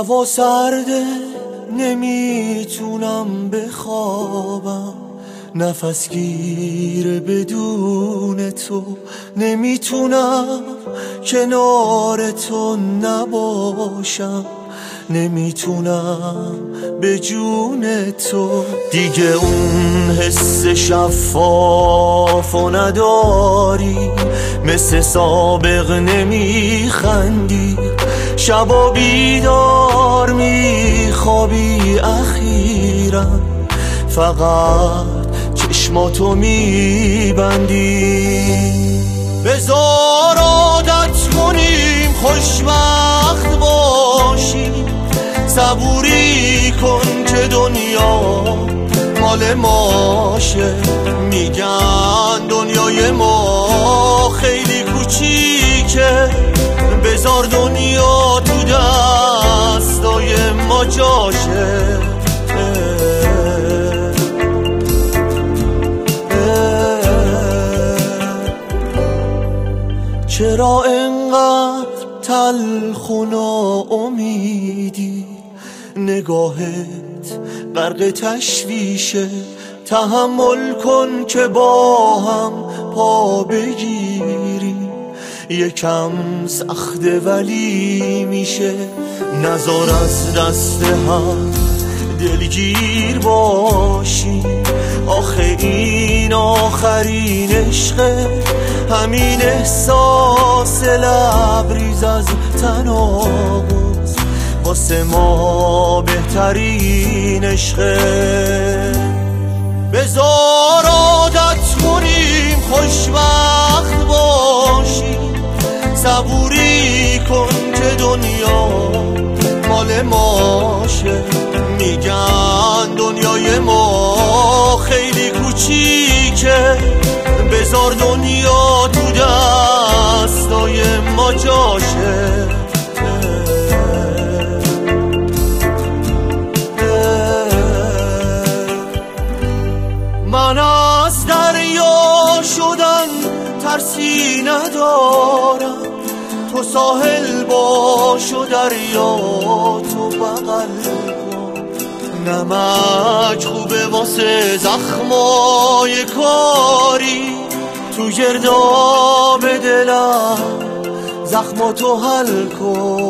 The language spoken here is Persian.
هوا سرده نمیتونم بخوابم، نفس گیر بدون تو نمیتونم کنار تو نباشم، نمیتونم به جون تو. دیگه اون حس شفافو نداری، مثل سابق نمیخندی، شبا بیدار میخوابی، اخیراً فقط چشماتو میبندی. بذار عادت کنیم خوشبخت باشیم، صبوری کن که دنیا مال ماشه. میگن دنیای ما خیلی کوچیکه، بذار دنیا تو دستای ما جاشه. چرا انقدر تلخ و ناامیدی؟ نگاهت غرق تشویشه، تحمل کن که با هم پا بگیریم. یکم سخته ولی میشه، نذار از دست هم دلگیر باشی. آخه این آخرین عشقه، همین احساس لبریز از تناقض واسه ما بهترین عشقه. بذار عادت کنیم خوشبخت باشیم، صبوری کن که دنیا مال ماشه. میگن دنیای ما خیلی کوچیکه، بذار دنیا تو دستای ما جاشه. من از دریا شدن ترسی ندارم، تو ساحل باش و دریا تو بغل کن. نمک خوبه واسه زخمای کاری، تو گرداب دلم زخماتو حل کن.